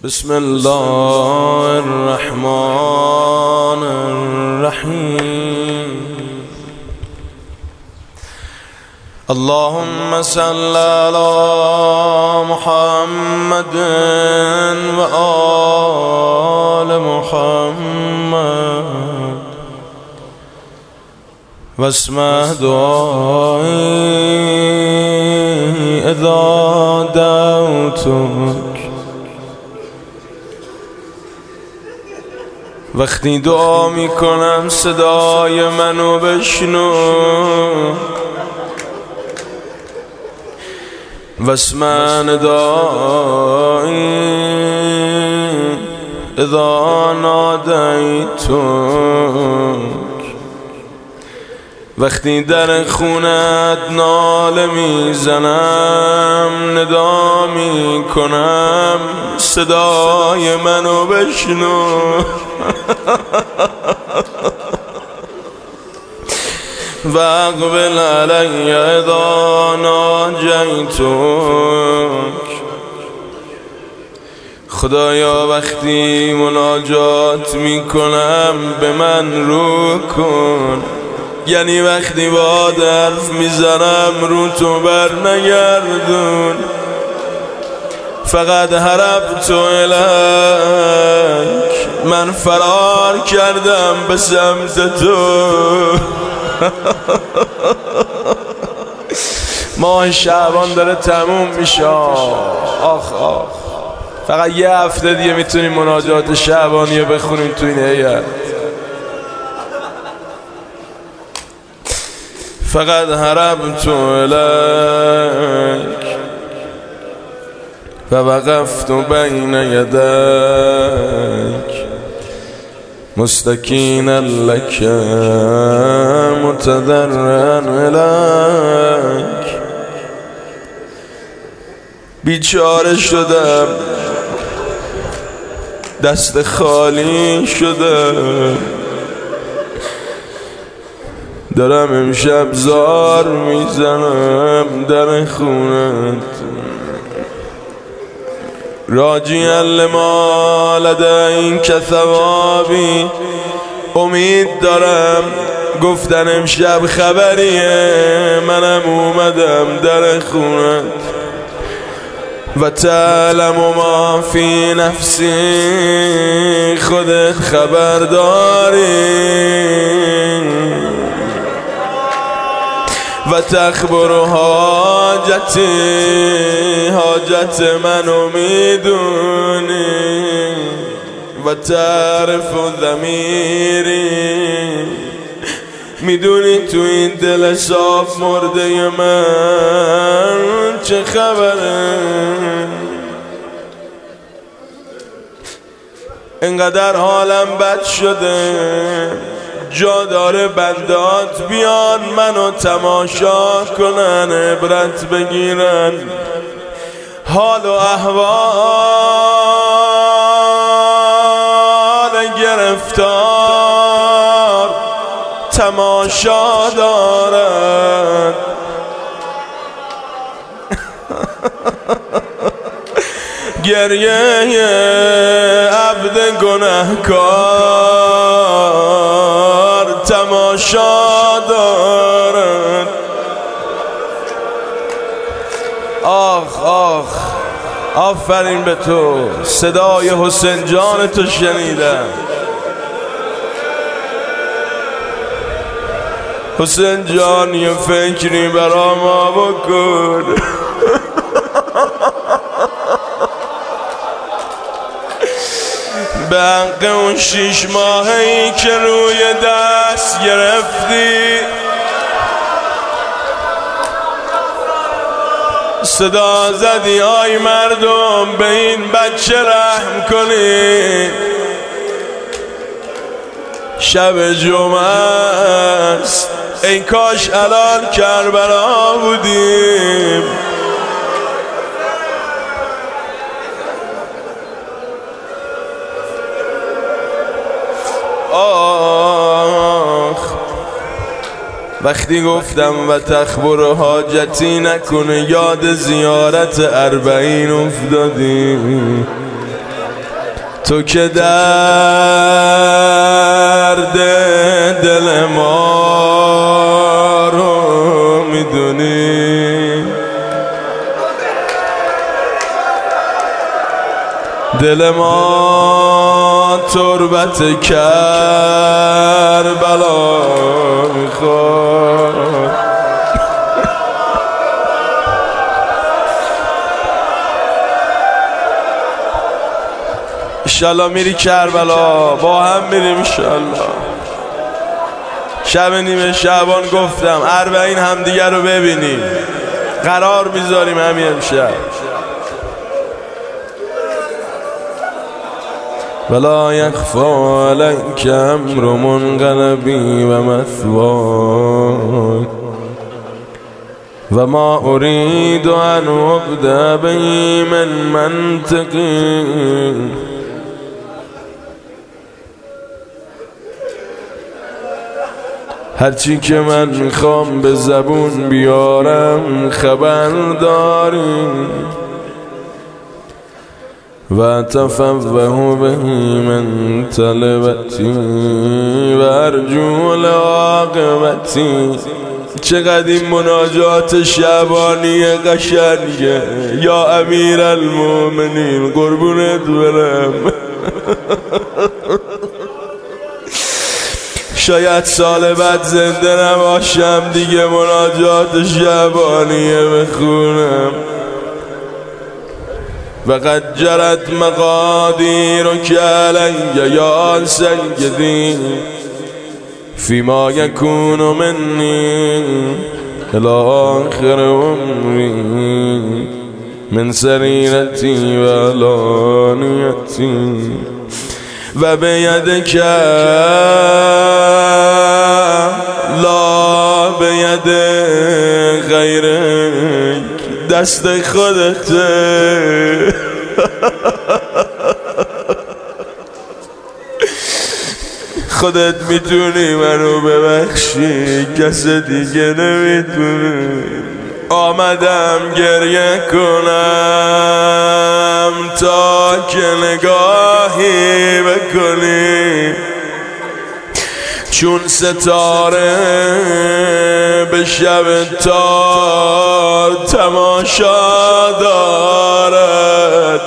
بسم الله الرحمن الرحیم. اللهم صل على محمد و آل محمد واسمع دعایی اذا دعوتک. وقتی دعا میکنم صدای منو بشنو، واسمع ندایی اذا نادیتک. وقتی در خونت ناله میزنم ندا میکنم صدای منو بشنو. و اقبل علی اذا ناجیتک. خدایا وقتی مناجات میکنم به من رو کن، یعنی وقتی با حرف میزنم رو تو بر نگردون. فقط هربت الیک، من فرار کردم به سمت تو. ماه شعبان داره تموم میشه. آخ آخ، فقط یه هفته دیگه میتونیم مناجات شعبانی رو بخونیم تو این هیئت. فقط هربت الیک و وقفت بین یدیک مستکینا لک متضرعا الیک. بیچاره شدم، دست خالی شدم، دارم امشب زار میزنم در خونت. راجیا لما لدیک ثوابی، امید دارم گفتن امشب خبریه منم اومدم در خونت. و تعلم ما فی نفسی، خودت خبر داری. و تخبر حاجتی، حاجت منو میدونی. و تعرف ضمیری، میدونی تو این دل صاف مرده من چه خبره. انقدر حالم بد شده جا داره بندات بیان منو تماشا کنن، عبرت بگیرن، حال و احوال گرفتار تماشا دارن. گریه عبد گنهکار تماشا دارن. آخ آخ، آفرین به تو، صدای حسین جان تو شنیدم. حسین جان یه فکری برا ما بکن. به حق اون 6 ماهی که روی دست گرفتی، صدا زدی آی مردم به این بچه رحم کنی. شب جمعه است، ای کاش الان کربلا بودیم. آخ، وقتی گفتم و تخبر حاجتی نکنه یاد زیارت 40 افتادی. تو که درد دل ما رو میدونی، دل ما تربت کربلا میخواد. انشالله میری کربلا، با هم میریم انشالله. شب نیمه شعبان گفتم اربعین همدیگر رو ببینیم، قرار میذاریم همین امشب. ولا یخفا علیک امر منقلبی و مثواک و ما ارید ان ابدأ به من منطقی. هرچی که من میخوام به زبون بیارم خبر داری و تفوه به من طلبتی و ارجو العاقبتی. چقدر این مناجات شعبانی قشنگه. یا امیر المؤمنین قربونت برم. شاید سال بعد زنده نباشم دیگه مناجات شعبانیه بخونم. وقد جرت مقادیرک علی یا سیدی فیما یکون منی الی آخر عمری من سریرتی و علانیتی و بیدک لا بید غیرک. دست خودته. خودت میتونی منو ببخشی، کس دیگه نمیتونه. آمدم گریه کنم تا که نگاهی بکنی، چون ستاره به شب تار تماشا دارد.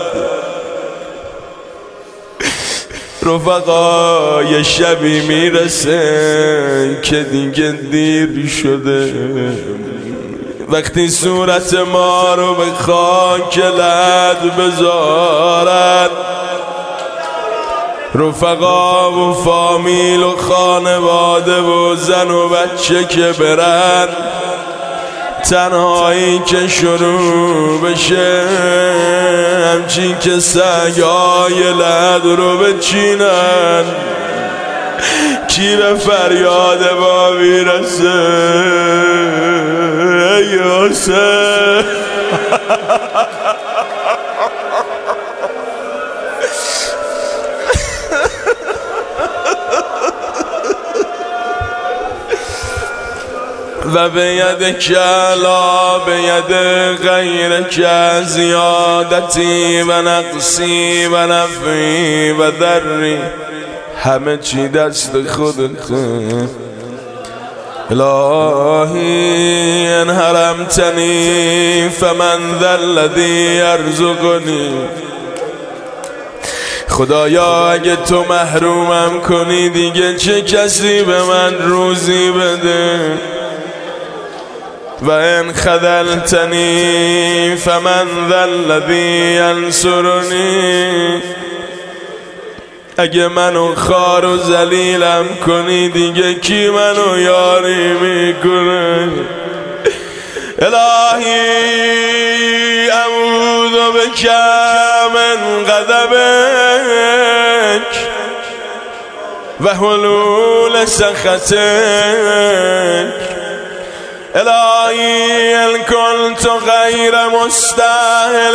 رفقا یه شبی میرسه که دیگه دیر شده، وقتی صورت ما رو به خاک لد بذارد. رفقا و فامیل و خانواده و زن و بچه که برن، تنهایی که شروع بشه همچین که سگای لد رو بچینن. کی به فریاد ما میرسه؟ ای حسین. و به ید کلا به ید غیر که زیادتی و نقصی و نفعی و ذری، همه چی دست خودته. الهی ان حرمتنی فمن ذا الذی یرزقنی. خدایا اگه تو محرومم کنی دیگه چه کسی به من روزی بده. و ان خذلتنی فمن ذا الذی ینصرنی. اگه منو خار و ذلیلم کنی دیگه کی منو یاری میکنه. الهی اعوذ بک من غضبک و حلول سخطک. الهی ان کنت غیر مستاهل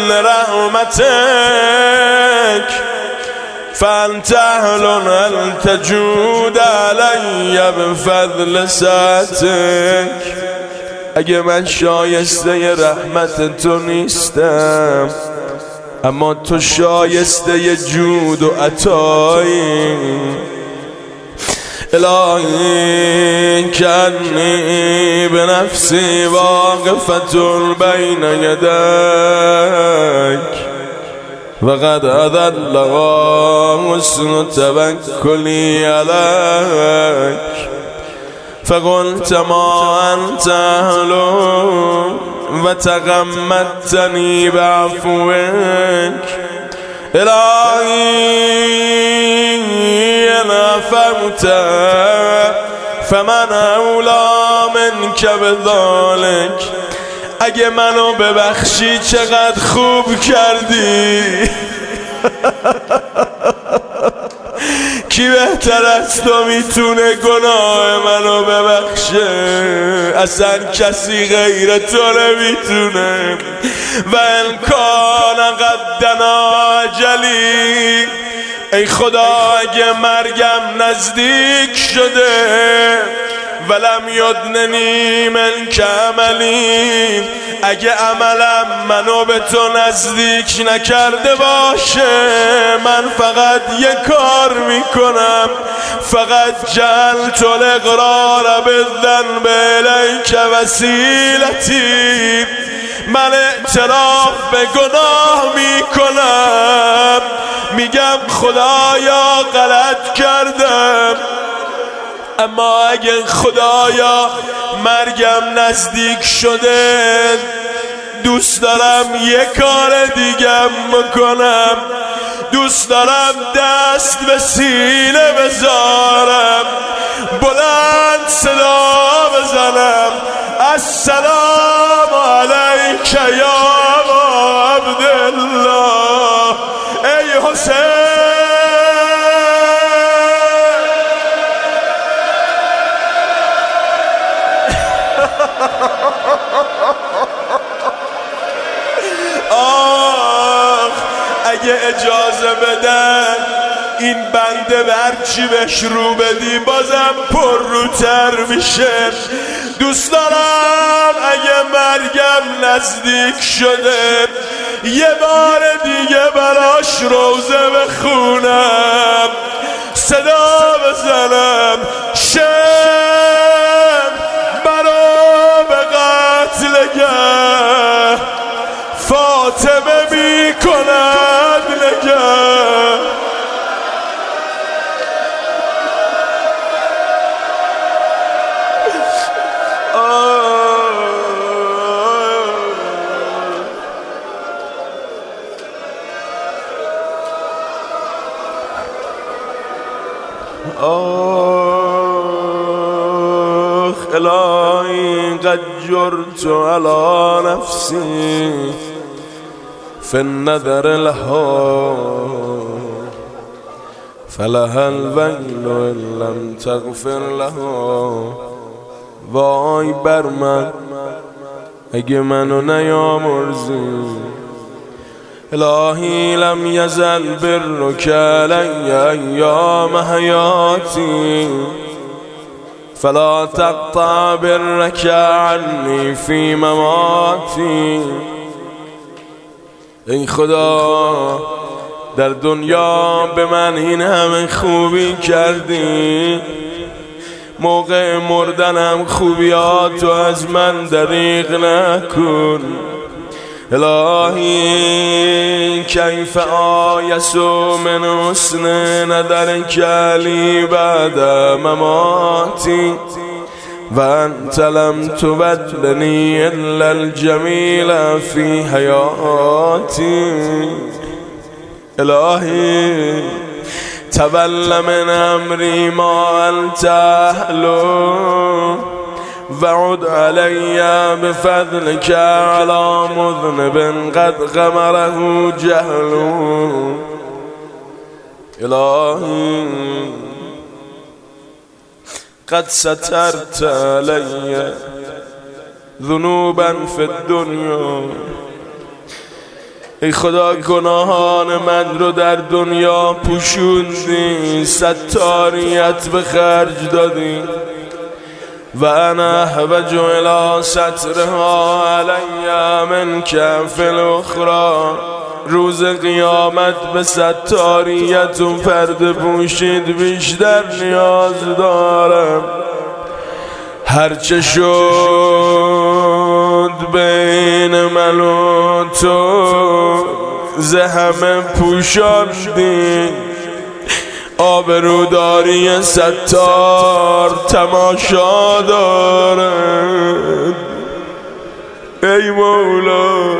رحمتک فانت اهل ان تجود علی بفضل سعتک. اگه من شایسته رحمت تو نیستم اما تو شایسته جود و عطایی. الهی کنی به نفسی واقفة بین یدیک وقد اذلها حسن توکلی علیک فقلت ما انت اهله و تغمدتنی بعفوک. الهی نفعت فمن اولی منک بذلک. اگه منو ببخشی چقدر خوب کردی. کی بهتر از تو میتونه گناه منو ببخشه؟ اصلا کسی غیر تو نمیتونه. و امکان قدنا اجلی، ای خدا اگه مرگم نزدیک شده ولم یدننی منک عملی، اگه عملم منو به تو نزدیک نکرده باشه، من فقط یه کار میکنم، فقط جعلت الاقرار بالذنب الیک وسیلتی، من اعتراف به گناه میکنم، میگم خدایا غلط کردم، اما اگه خدایا مرگم نزدیک شده دوست دارم یه کار دیگم بکنم، دوست دارم دست به سینه بذارم، بلند صدا بزنم السلام علیک یا ابا عبدالله. ای حسین اگه اجازه بدن این بنده برچی بهش رو بدی بازم پر روتر میشه. دوست دارم اگه مرگم نزدیک شده یه بار دیگه براش روزه بخونم، صدا بزنم شم برا به قتلگه فاطمه میکند نگه. الهی قد جرت على نفسی فی النذر لها فلها الویل ان لم تغفر لها. وای بر من اگه منو نیامرزی. الهی لم یزل برک علی ایام حیاتی فلا تقطع برک عنی فی مماتی. ای خدا در دنیا به من این همه خوبی کردی، موقع مردنم خوبیاتو از من دریغ نکن. الهی کیف آیس من حسن نظرک لی بعد مماتی و انت لم تبدلنی الا الجمیل فی حیاتی. الهی تول من امری ما انت اهله وعد علی بفضلک علی مذنب قد غمره جهل. الهی قد سترت علی ذنوبا فی الدنیا. ای خدا گناهان من رو در دنیا پوشوندی، ستاریت به خرج دادی و انا احوج الی سترها علی منک فی الاخری. روز قیامت به ستاریتون پرده پوشید بیشتر نیاز دارم. هرچه شد بین من و تو ز همه پوشاندی، آبروداری ستار تماشا دارد. ای مولا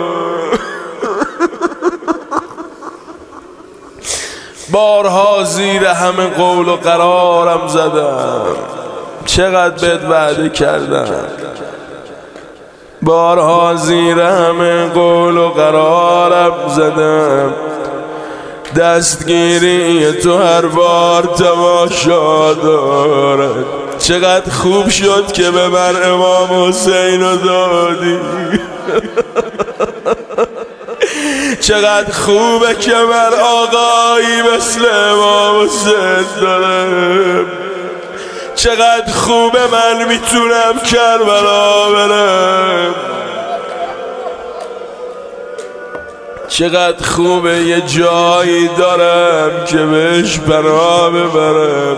بارها زیر همه قول و قرارم زدم، چقدر بهت وعده کردم. بارها زیر همه قول و قرارم زدم، دستگیری تو هر بار تماشا دارد. چقدر خوب شد که به من امام حسین رو دادی. چقدر خوبه که من آقایی مثل امام حسین دارم. چقدر خوبه من میتونم کربلا برم. چقدر خوبه یه جایی دارم که بهش پناه ببرم.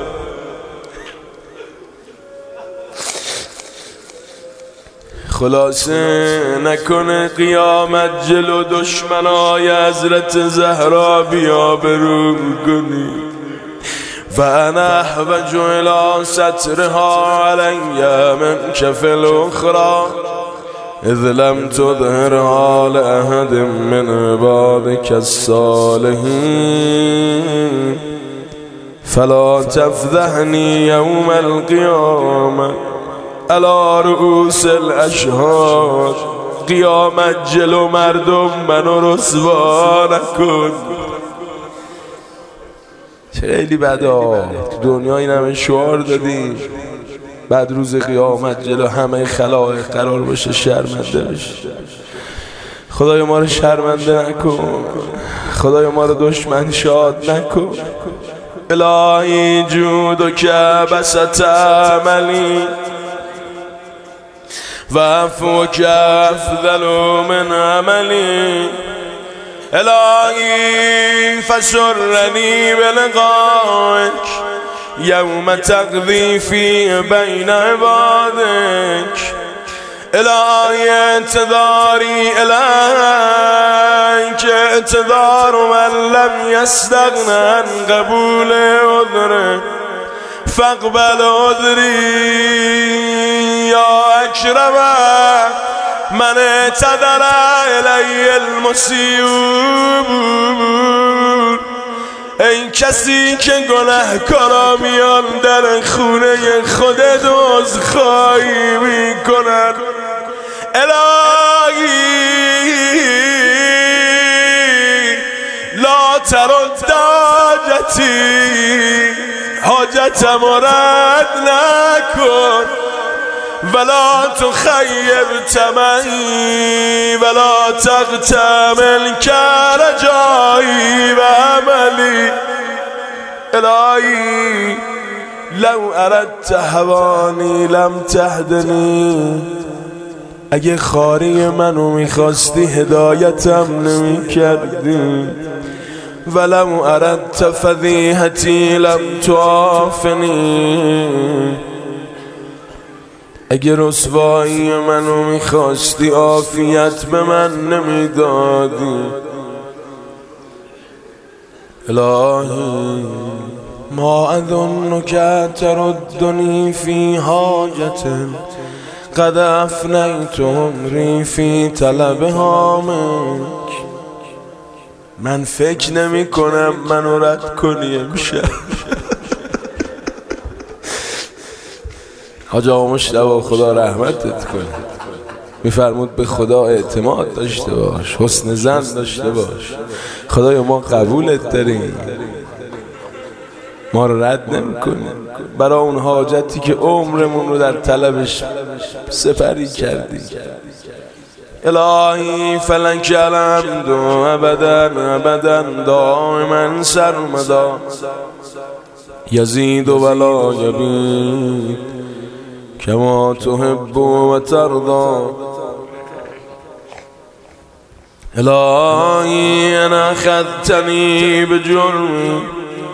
خلاصه نکنه قیامت جلو دشمنای حضرت زهرا بیا برو کنی. و انا احوج الى سترها علی من کف الاخرى اذ لم تظهرها لأحد من عبادك الصالحین فلا تفضحنی یوم القیامة علی رؤوس الاشهاد. قیامت جلو مردم منو رسوا نکن. خیلی بدا تو دنیا این همه شعار دادیم، بعد روز قیامت جلو همه خلائق قرار باشه شرمنده بشه. خدای ما رو شرمنده نکن، خدای ما رو دشمن شاد نکن. الهی جودک بسط عملی و عفوک افضل من عملی. الهی فسرنی بلقائک یوم تقضی فی بین عبادک. الهی اعتذاری الیک اعتذار من لم یستغن عن قبول عذره فاقبل عذری یا اکرم من اعتذر الی المسیئون. ای کسی که گناهکارا میان در خونه خودت عذرخواهی میکنن، الهی لا ترد حاجتم رد نکن ولا تخیب طمعی ولا تغتمل کرجایی و عملی. الهی لو اردت هوانی لم تهدنی. اگه خاری منو میخواستی هدایتم نمیکردی. ولو اردت فضیحتی لم تعافنی. اگه رسوایی منو میخواستی عافیت به من نمیدادی. الهی ما اظنک تردنی فی حاجت قد افنیت عمری فی طلبها منک. من فکر نمی کنم منو رد کنی امشب. حاج آقا مشتبه خدا رحمتت کنه میفرمود به خدا اعتماد داشته باش، حسن ظن داشته باش. خدای ما قبولت داریم، ما رو رد نمی کنیم برای اون حاجتی که عمرمون رو در طلبش سپری کردی. الهی فلک الحمد ابدا ابدا دائما سرمدا یزید ولا یبید کما تحب و ترضا. الهی ان اخذتنی بجرمی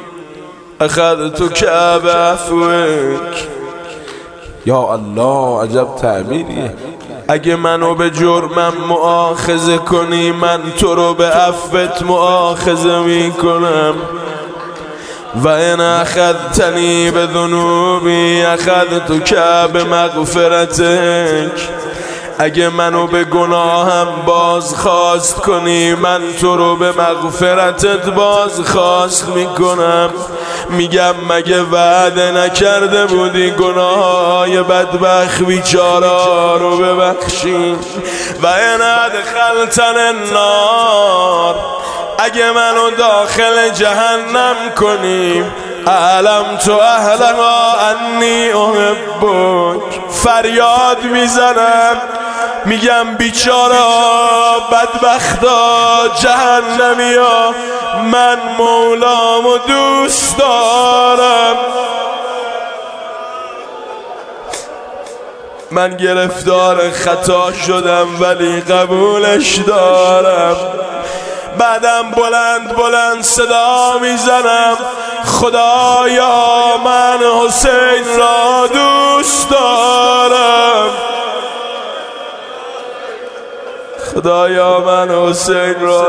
اخذتک بعفوک. یا الله عجب تعبیریه. اگه منو به جرمم مؤاخذه کنی من تو رو به عفوت مؤاخذه میکنم. و ان اخذتنی به ذنوبی اخذتک به مغفرتک. اگه منو به گناهم بازخواست کنی من تو رو به مغفرتت بازخواست میکنم. میگم مگه وعده نکرده بودی گناههای بدبخت بیچارا رو ببخشی؟ و ان ادخلتن النار، اگه منو داخل جهنم کنی اعلم تو اهلها انی احبک. فریاد میزنم میگم بیچارا بدبختا جهنمیا من مولامو دوست دارم. من گرفتار خطا شدم ولی قبولش دارم. بعدم بلند بلند صدا میزنم خدایا من حسین را دوست دارم. خدایا من حسین را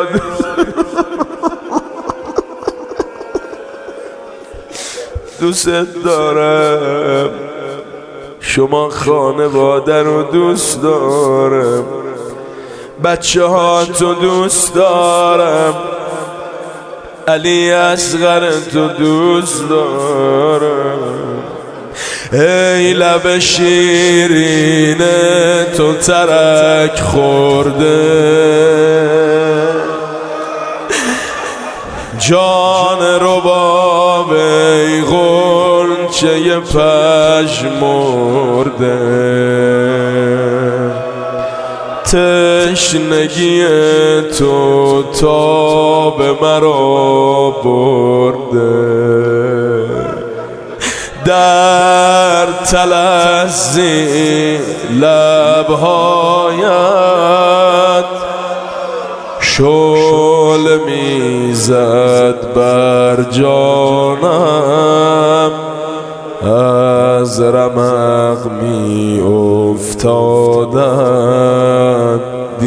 دوست دارم. شما خانواده رو دوست دارم، بچه ها تو دوست دارم، علی اصغر تو دوست دارم. ای لب شیرین تو ترک خورده، جان رباب ای غنچه پژمرده، تشنگی تو تا به مرا برده. در تلظی لبهایت شعله میزد بر جانم، از رمق می افتادند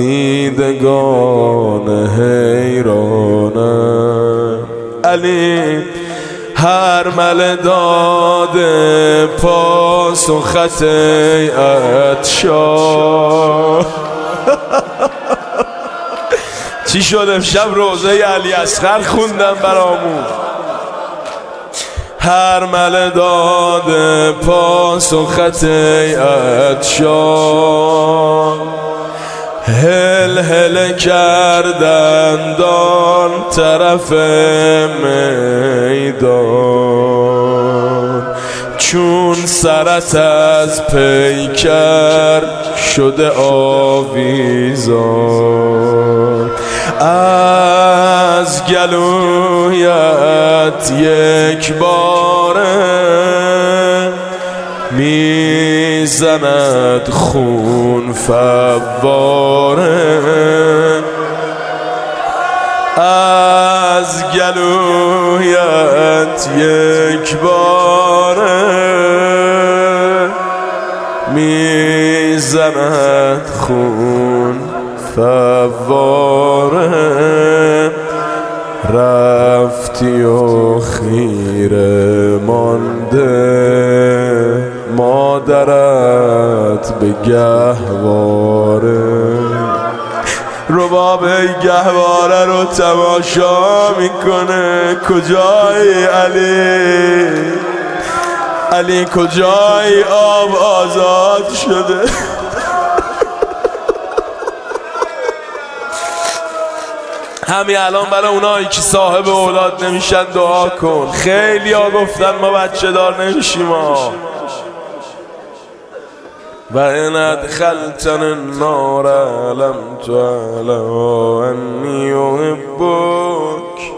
دیدگان حیرانم. علی هر مل داده پاسخت ایت شاه. چی شد امشب روزه علی اصغر خوندم برامون. هر مل داده پاسخت ایت شاه، هل هل کردند آن طرف میدان، چون سرت از پیکر شده آویزان. از گلویت یک باره میزند خون فواره، از گلویت یک باره میزند خون فواره. رفتی و خیره مانده مادرت به گهواره. رباب گهواره رو تماشا میکنه. کجای علی؟ علی کجای؟ آب آزاد شده. همین الان برای اونایی که صاحب اولاد نمیشن دعا کن. خیلی ها گفتن ما بچه دار نمیشیم ها. و ان ادخلتن النار علمت علی انی احبک.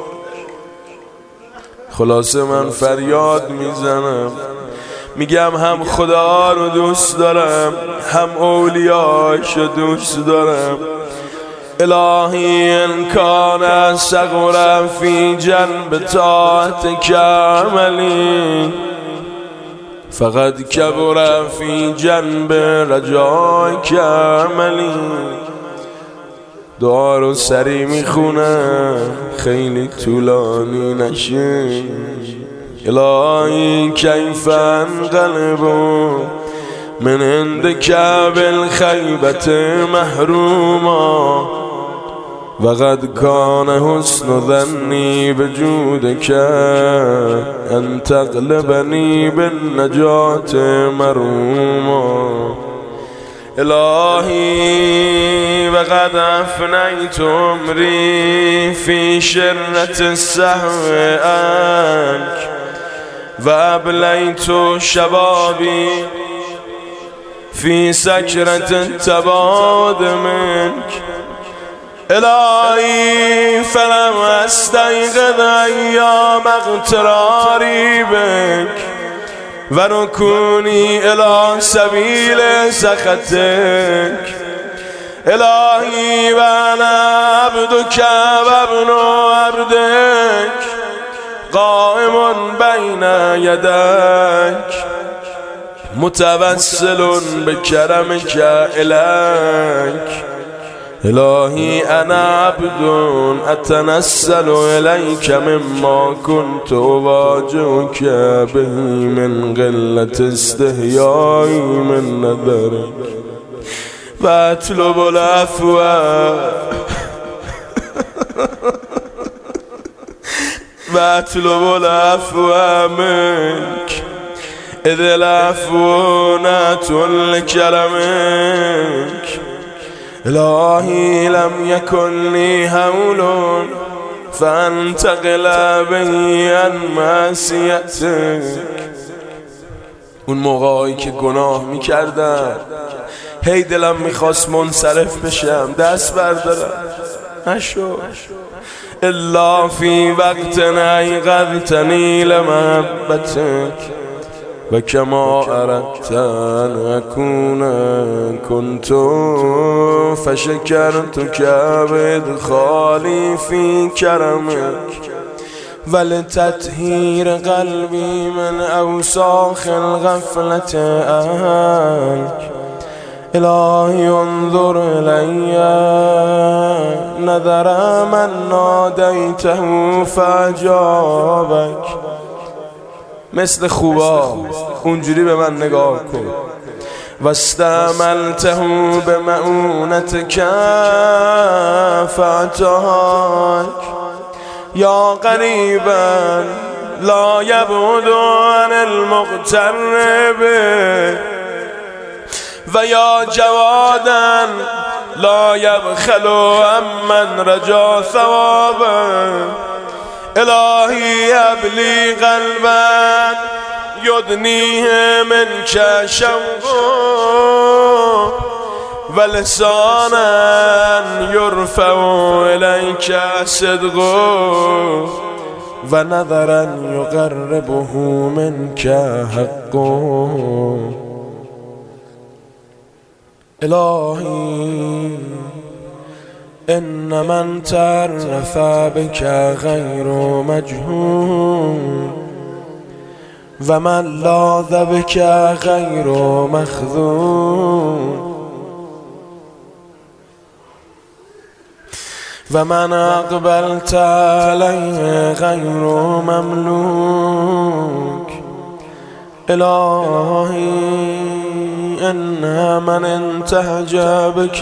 خلاصه من فریاد میزنم میگم هم خدا رو دوست دارم هم اولیاش رو دوست دارم. الهی ان کان صغر فی جنب طاعتک عملی فقد کبر فی جنب رجایک عملی. دعا رو سری میخونم خیلی طولانی نشه. الهی کیف انقلب من عندک بالخیبة محروما وقد کان حسن ظنی بجودک ان تغلبنی بالنجاة مروما. الهی وقد افنیت عمری فی شرة السهو عنک و ابلیت شبابی فی سکرة التباعد منک. الهی فلم استیقظ ایام اغتراری بک و رکونی الی سبیل سخطک. الهی و انا عبدک و ابن عبدک قائم بین یدک متوسل بکرمک الیک. الهی انا عبد اتنسل الیک مما كنت اواجهک به من قلة استحیای من نظرک و اطلب العفو و اطلب العفو منک اذ العفو نعت لکرمک. الهی لم یکن لی حول فانتقل بی عن معصیتک. اون موقعی که گناه میکردم هی دلم میخواست منصرف بشم دست بردارم نشد. الا فی وقت ایقظتنی لمحبتک و کما اردت ان اکون کنت فشکرتک بادخالی فی کرمک ولتطهیر قلبی من اوساخ الغفلة عنک. الهی انظر الی نظر من نادیته فاجابک. مثل خوبا اونجوری به من نگاه کن. و استعملته به معونتک فاتاک یا قریبا لا یبعد عن المقترب و یا جوادا لا یبخل عمن رجا ثوابا. الهی ابلی قلبا یدنیه منک شوقا و لسانا یرفع الیک صدقا و نظرا یقربه منک حقا. الهی ان من تعرف بك غیر مجهول و من لاذ بك غیر مخذول و من اقبلت علیه غیر مملوک. الهی ان من انتهج بك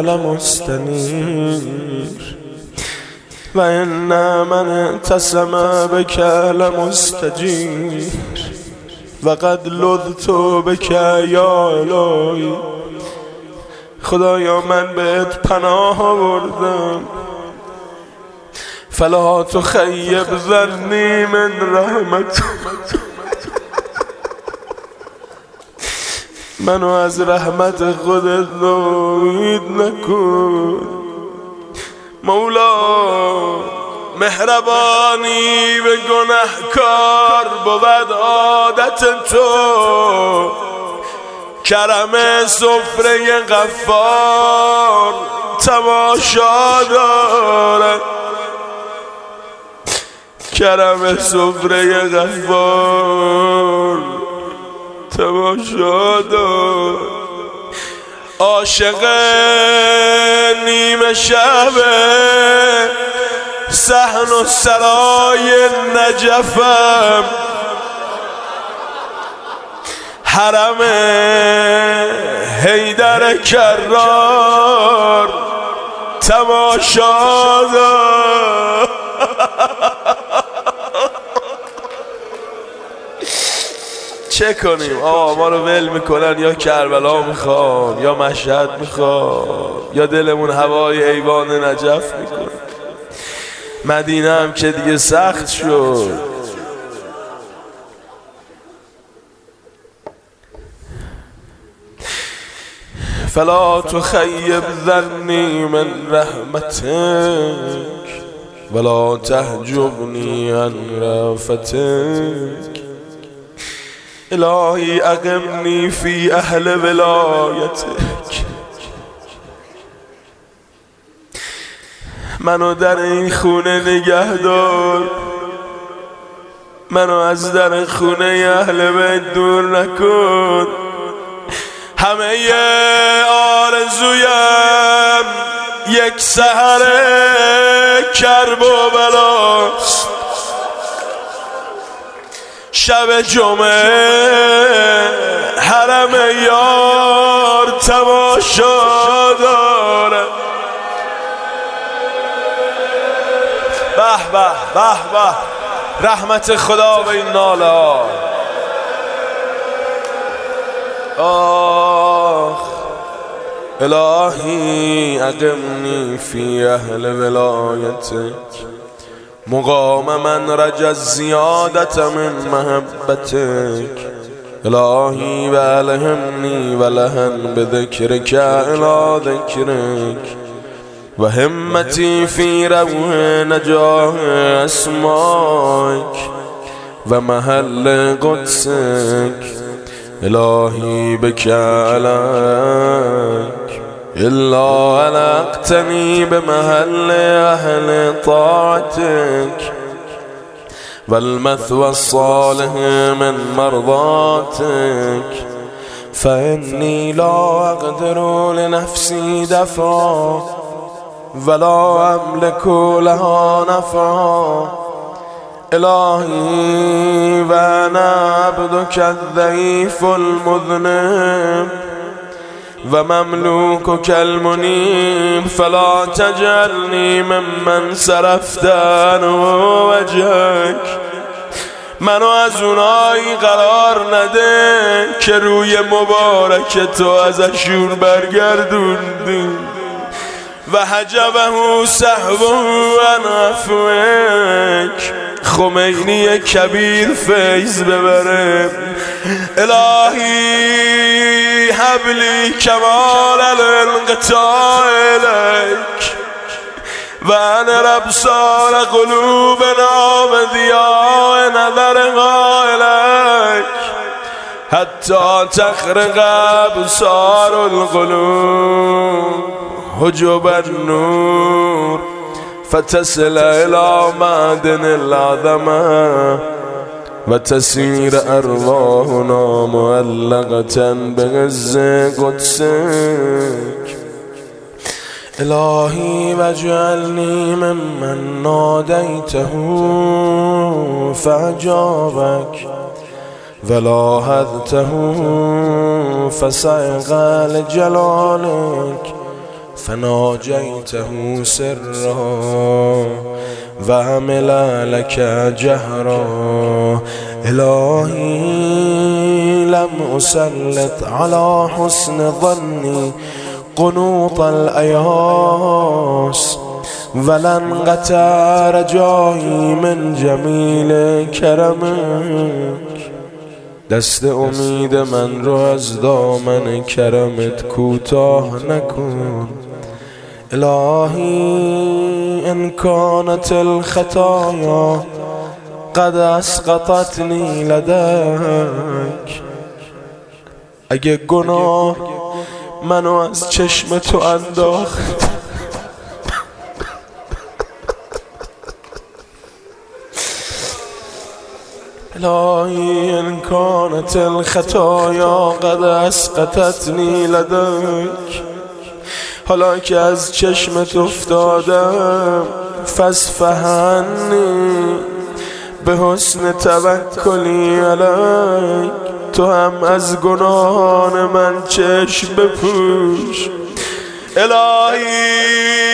لمستنیر و ان من اعتصم بك لمستجیر و قد لذت بك یا الهی. خدایا من بهت پناه آوردم فلا تخیب ظنی من رحمت. منو از رحمت خودت نومید نکن مولا. مهربانی به گنهکار بود عادت تو، کرم سفره غفار تماشا دارد، کرم سفره غفار تماشا دارد. عاشق نیمه شبه صحن و سرای نجفم، حرم حیدر کرار تماشا دارد. چه کنیم آقا؟ ما رو ول میکنن، یا کربلا میخوام یا مشهد میخوام یا دلمون هوای ایوان نجف میکنه. مدینه هم که دیگه سخت شد. فلا تخیب ظنی من رحمتک ولا تحجبنی عن رأفتک. الهی اقمنی فی اهل ولایتک. منو در این خونه نگه دار، منو از در خونه اهل بیت دور نکن. همه آرزویم یک سحر کرب و بلاست، شب جمعه حرم یار تماشا داره. به به به به، رحمت خدا به این ناله ها. آخ الهی اقمنی فی اهل ولایتک مقام من رجا الزیادت من محبتک. الهی و الهمنی و لهن بذکرک الی ذکرک و همتی فی روح نجاح اسمائک و محل قدسک. الهی بک علک الا علقتنی بمحل اهل طاعتک والمثوى الصالح من مرضاتك فإني لا أقدر لنفسي دفعا ولا أملك لها نفعا. إلهي وأنا عبدك الضعيف المذنب ومملوكك المنيب فلا تجعلني ممن صرفت عنه وجهك. منو از اونایی قرار نده که روی مبارک تو ازشون برگردوندی. و حجبه سهو عن عفوک. خمینی کبیر فیض ببره. الهی حبلی کمال الانقطاع الیک و انر ابصار قلوبنا و ضیاء نظرها الیک حتی تخرق ابصار القلوب حجب النور فتصل الى معدن العظمه و تسیر ارواحنا معلقة بغز قدسک. الهی واجعلنی ممن نادیته فاجابک ولاحظته فصعق لجلالک فناجیته سرا و عمل لك جهرا. الهی لم اسلط على حسن ظنی قنوط الایاس ولن قطع رجایی من جمیل کرمک. دست امید من رو از دامن کرمت کوتاه نکن. الهی ان کانت الخطایا قد اسقطتنی لدیک. اگه گناه منو از چشم تو انداخت الهی ان کانت الخطایا قد اسقطتنی لدیک، حالا که از چشمت افتادم فاصفحنی به حسن توکلی علیک، تو هم از گناهان من چشم بپوش. الهی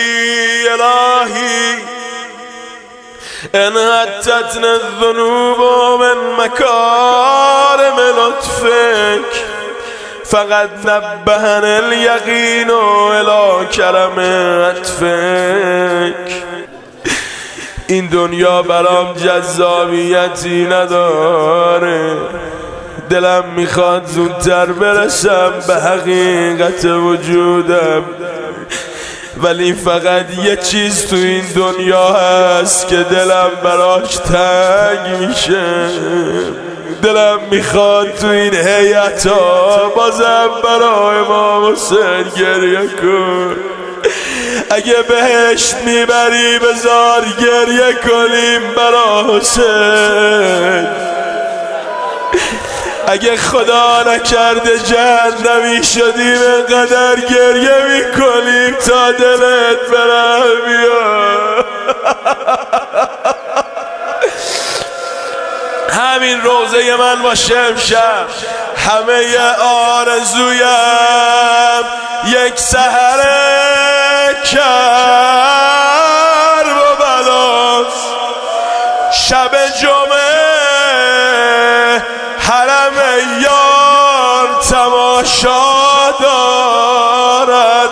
ان حتتنی الذنوب من مکارم لطفک، فقط نبهنی الیقین الی کرم عطفک. این دنیا برام جذابیتی نداره، دلم میخواد زودتر برسم به حقیقت وجودم، ولی فقط یه چیز تو این دنیا هست که دلم براش تنگ میشه. دلم میخواد تو این هیئتا بازم برای امام حسین گریه کن. اگه بهشت میبری بذار گریه کنیم برای حسین، اگه خدا نکرده جهنمی شدیم اینقدر گریه میکنیم تا دلت بره بیاد. همین روزه من باشه امشب، همه آرزویم یک سحر کرب و بلاست. شب جمعه حرم یار تماشا دارد،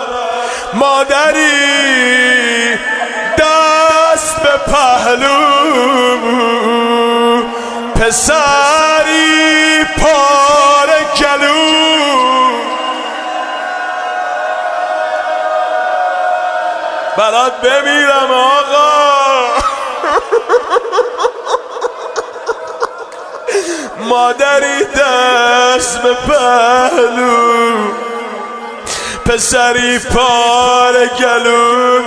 مادری دست به پهلو، پسری پاره گلو. برات بمیرم آقا. مادری دست به پهلو، پسری پاره گلو.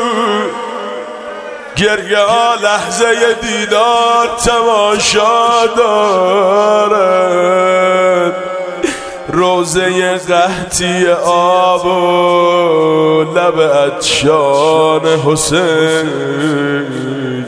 گریه ها لحظه دیدار تماشا دارد، روزه قحطی آب و لب عطشان حسین.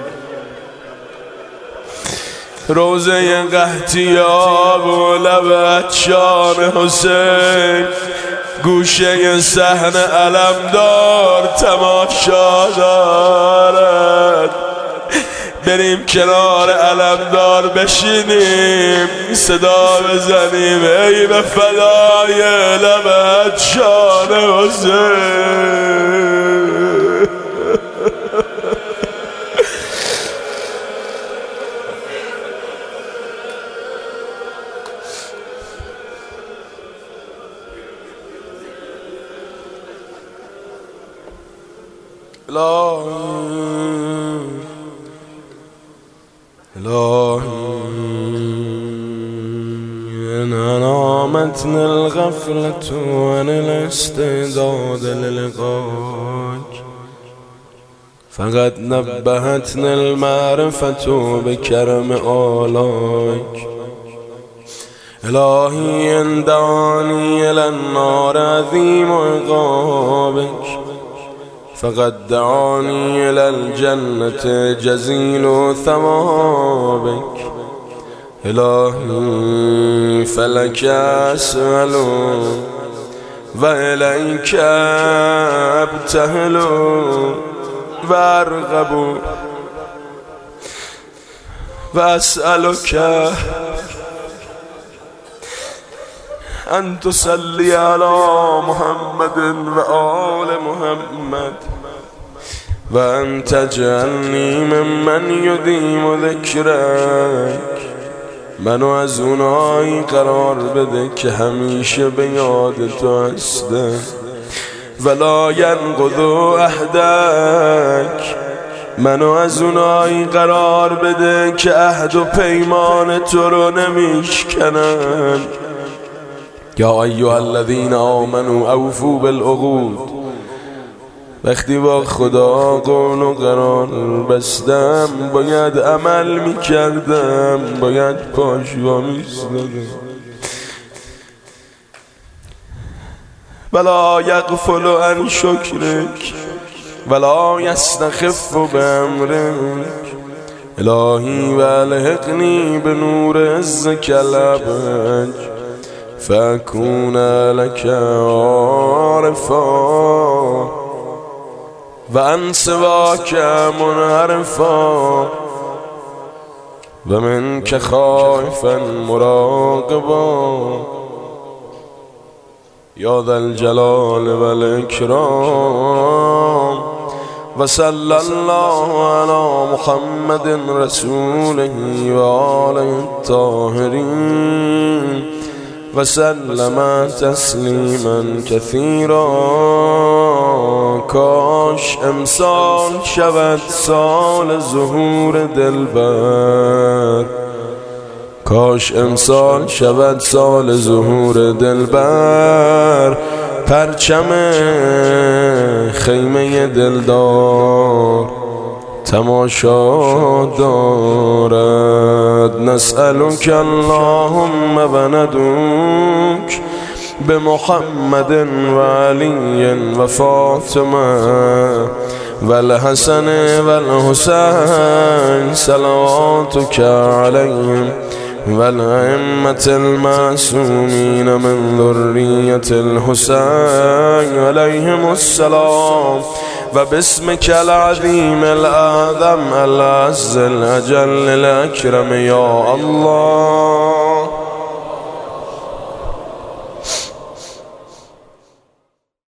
روزه قحطی آب و لب عطشان حسین، گوشه صحن علمدار تماشا دارد. بریم کنار علمدار بشینیم، صدا بزنیم ای به فدای لب عطشان حسین. نامتني الغفلة عن الاستعداد للقاك، فقد نبهتني المعرفة بكرم آلاك. إلهي إن دعاني إلى النار عظيم عقابك، فقد دعاني إلى الجنة جزيل ثوابك. إلهي فلك أسأل وإليك أبتهل وأرغب، وأسألك أن تصلي على محمد وآل محمد، وأن تجعلني ممن يديم ذكرك. منو از اونایی قرار بده که همیشه به یاد تو هستن. ولا ینقض عهدک، منو از اونایی قرار بده که عهد و پیمان تو رو نمیشکنن. یا ایها الذین آمنوا اوفوا بالعقود وقتی با خدا قول و قرار بستم باید عمل میکردم، باید پاشوا میزدم. ولا یغفل عن شکرک ولا یستخف بامرک الهی و الحقنی به نور عزک الابج فاکون لک عارفا و عن سواک منحرفا و منک خائفا مراقبا یا ذا الجلال والاکرام و صلی الله علی محمد رسوله و آله الطاهرین و سلم تسلیما کثیرا. کاش امسال شود سال ظهور دلبر، کاش امسال شود سال ظهور دلبر، پرچم خیمه دلدار تماشا دارد. نسألك اللهم و ندعوک بمحمد و علی و فاطمه و الحسن و الحسین صلواتک علیهم و الائمة المعصومین من ذریة الحسین علیهم السلام و باسمک العظیم الاعظم العز الاجل الاکرم یا الله.